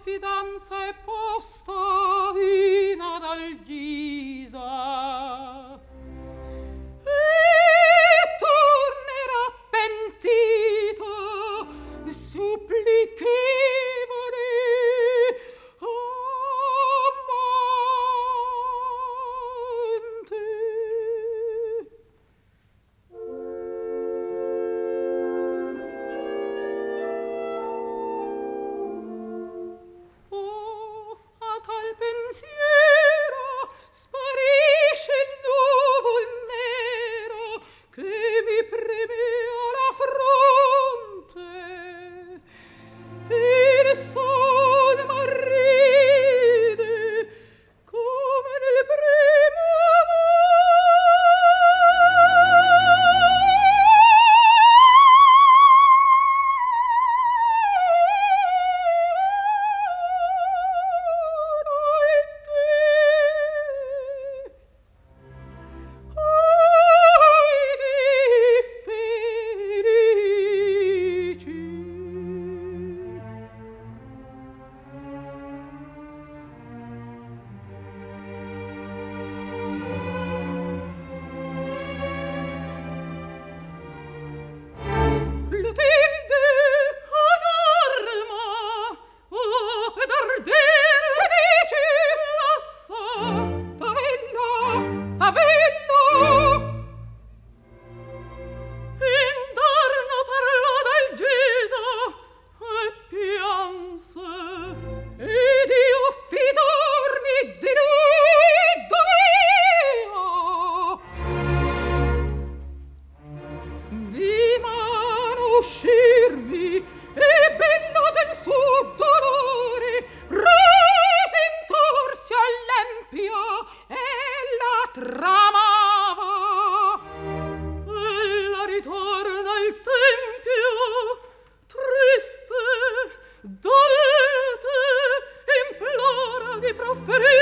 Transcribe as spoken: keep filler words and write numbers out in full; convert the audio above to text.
fidanza è posta in Adalgisa e tornerà pentito, supplichevole pensiero sparisce il nuvol nero che mi premeva la fronte, il sol m'arride come nel primo uscirmi e bello del suo dolore presentarsi all'empio e la tramava. Ella ritorna al tempio triste, dolente, implora di profferire